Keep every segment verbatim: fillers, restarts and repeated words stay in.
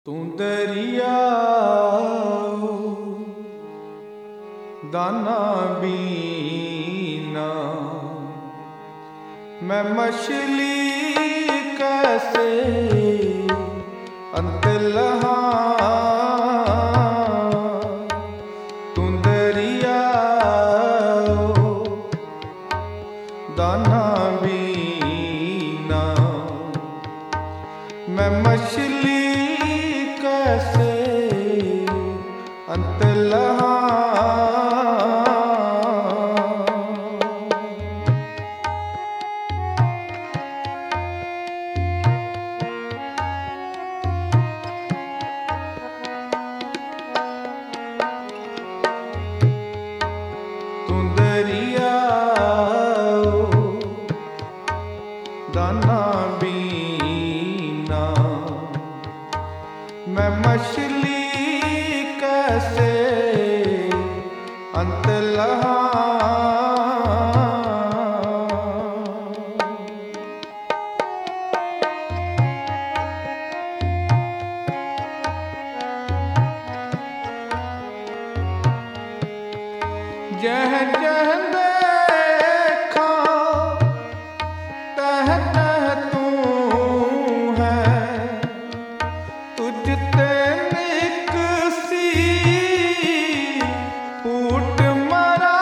तू दरिया दाना बीना, मैं मछली कैसे अंत लहा। तू दरिया दाना बीना, मैं मछली कैसे अंत लहा। तू दरिया दाना बीना, मैं मछली कैसे अंत लहा। जह जह देखा तह तह तू है, तुझते निकसी फूट मरा।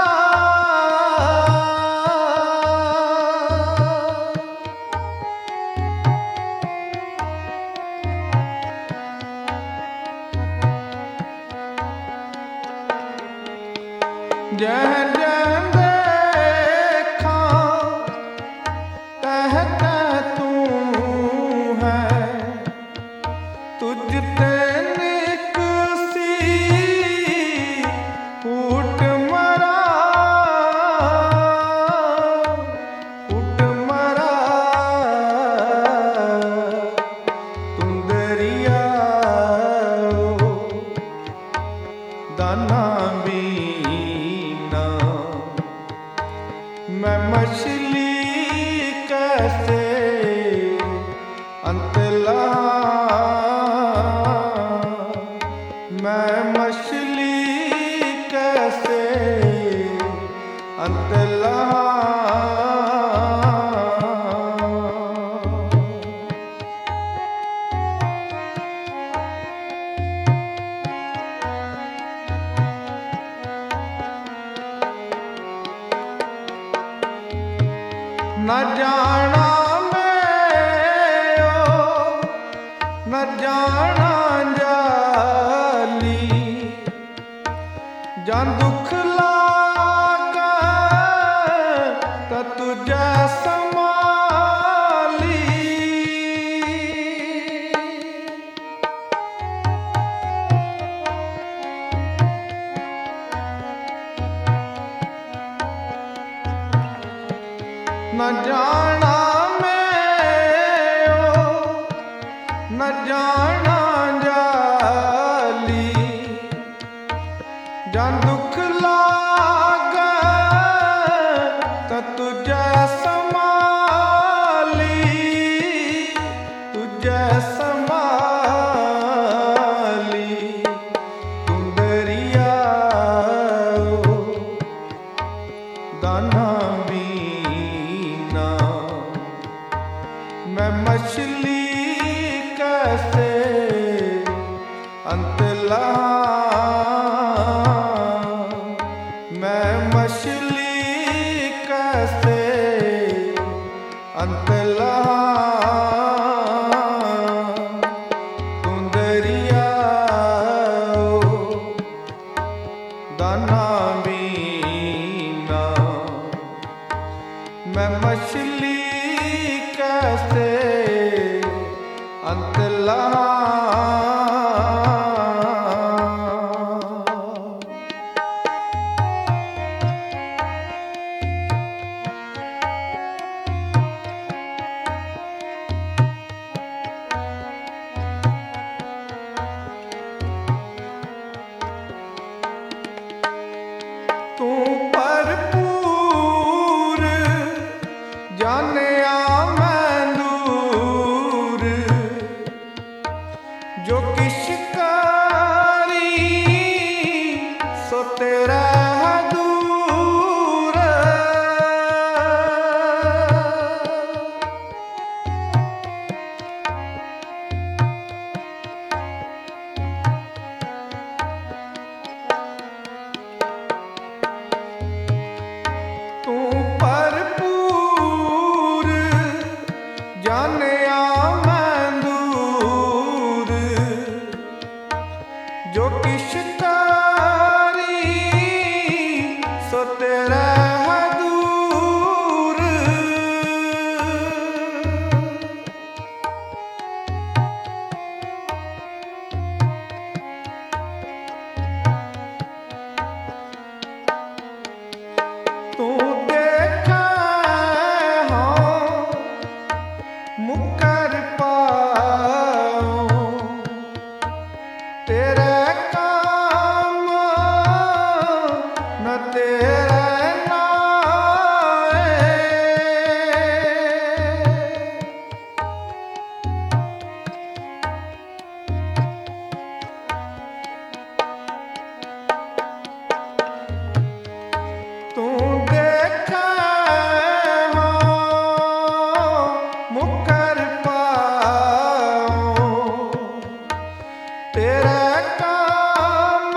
जह जह देखा तह तह तू है, तुझते निकसी फूट मरा। फूट मरा तू दरिया दाना बीना, मैं मछली कैसे अंत लहा। मैं मछली कैसे अंत लहा। न जाना मैं ओ न जाना जाली, जान दुख लागा त तुझे संभाली। न जाना मैं ओ न जाना जाली, जान दुख लागा त तुझे संभाली। तुझे संभाली तू दरिया दाना बीना, मैं मछली कैसे अंत लहा। मैं मछली कैसे अंत लहा। तू दरिया दाना बीना, मैं मछली कैसे अंत लहा। किश कारी सो तेरा दूर। तू भरपूर जानिया मैं दूर, जो किश कारी सो तेरा दूर। तू देखा हो मुकर पाओ तेरे काम न तेरे नाए। तू देखा हो मुकर पाओ तेरे काम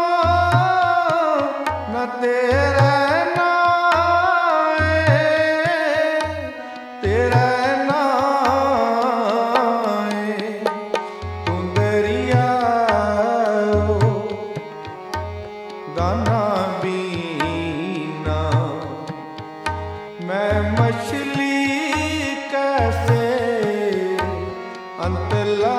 न तेरे नाए, तेरे नाए। तू दरिया दाना बीना, मैं मछली कैसे अंत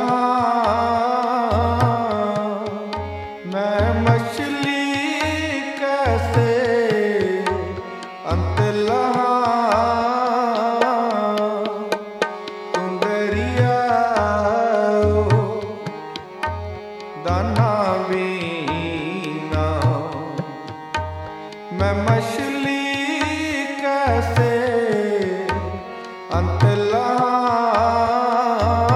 लाऊं। मैं मछली कैसे अंत लाऊं। तू दरिया दाना बीना, मैं मछली कैसे अंत लाऊं।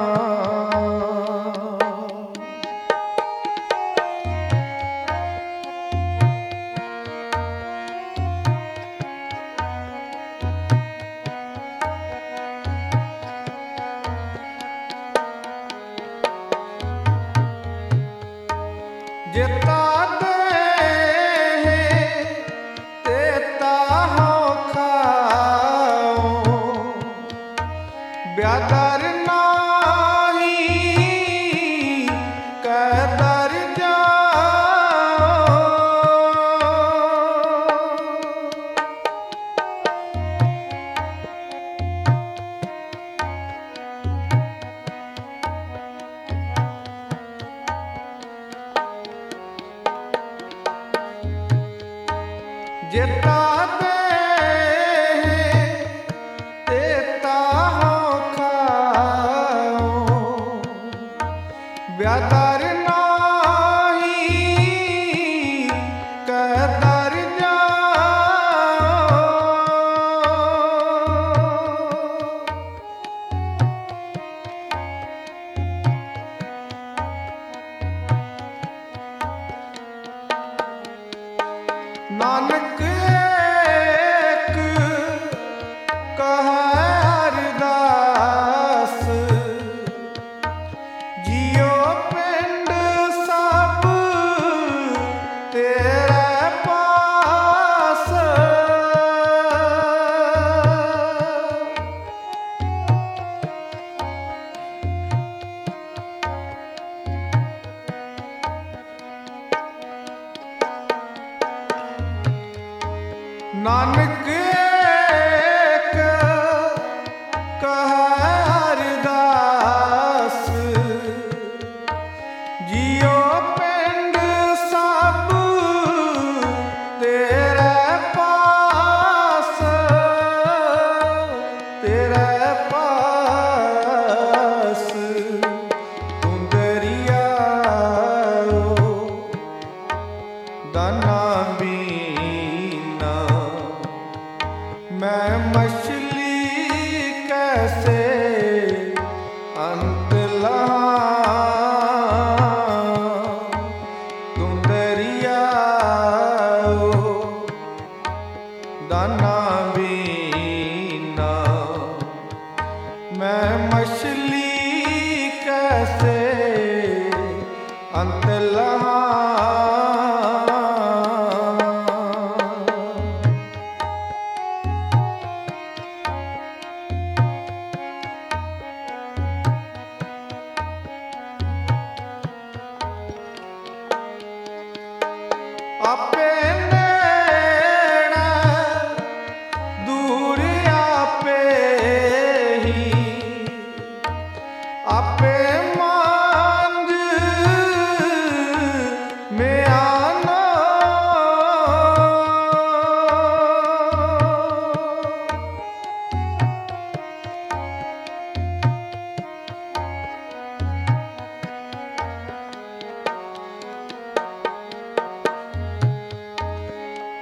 जेता दे तेता हो खाओ, ब्यादर नाही कैदर जाओ। जेता दे तेता हो खाओ, ब्यादर नाही कैदर जाओ। नानक एक कहे अरदास, जियो पिंड सब तेरे पास। नानक एक कहे अरदास, जियो पिंड सब तेरे पास, तेरे पास। तू दरिया दाना बीना,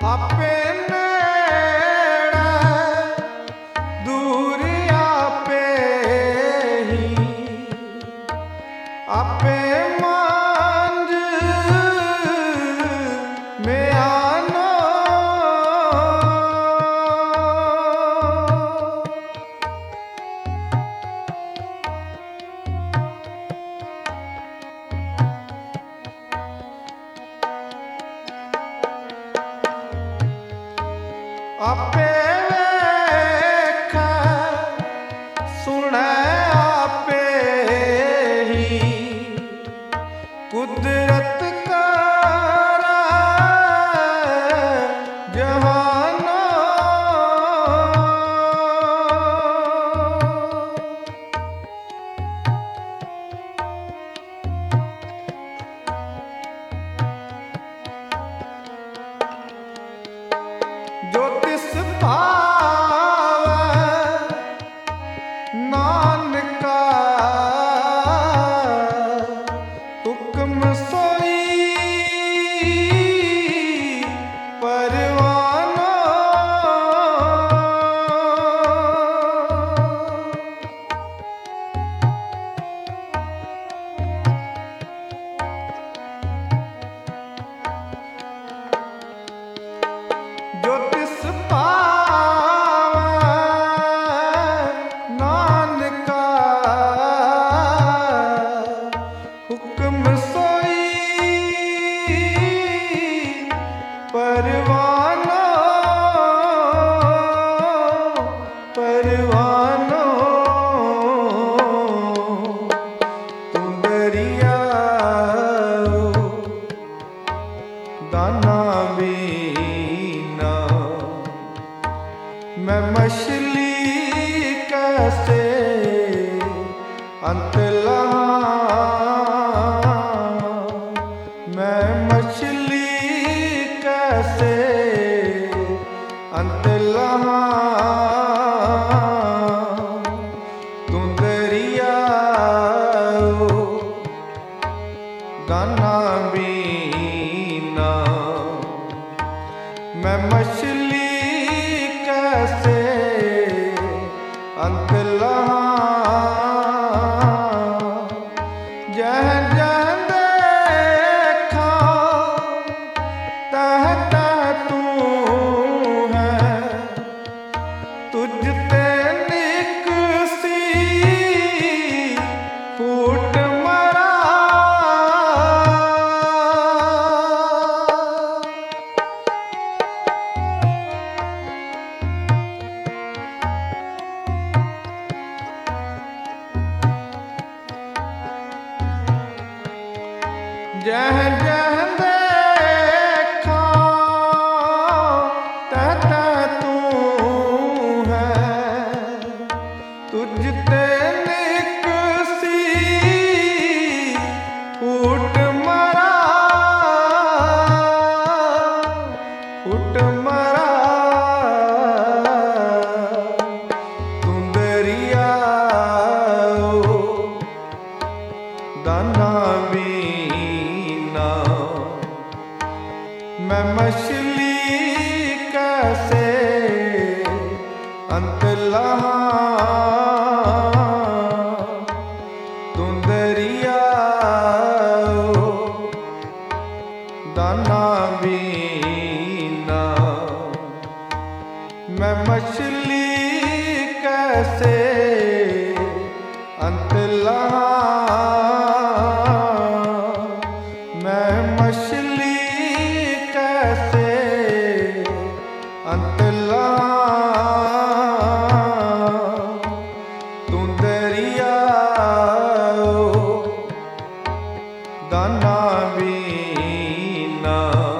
आपे नेड़े दूरी आपे ही आपे मांझ में आनो आपे वेख सुने आपे ही कुदरत करा जहानो जो तिस भावै नानका हुक्म सोई परवानो जो तिस भावै नानका हुक्म सोई परवानो परवानो तू दरिया दाना बीना मैं मछली कैसे अंत लहां मैं मछली कैसे अंत लहां तू दरिया दाना बीना मैं मछली कैसे अंत लहां जह जह देखा तह तह तू है तुझ ते निकसी फूट मरा जह जह देखा तह तह तू है तुझ ते निकसी फूट मरा फूट मरा तू दरिया दाना बीना मैं मछली कैसे अंत लहां तू दरिया दाना बीना मैं मछली कैसे अंत लहां मैं मछली कैसे अंत लहां तू दरिया दाना बीना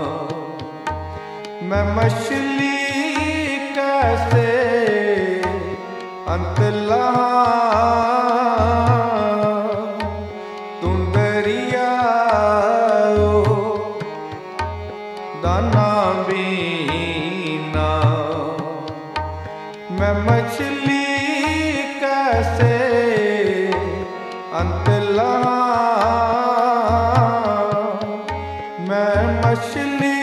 मैं मछली कैसे अंत लहां तू दरिया दाना बीना मैं मछली कैसे अंत लहां मैं मछली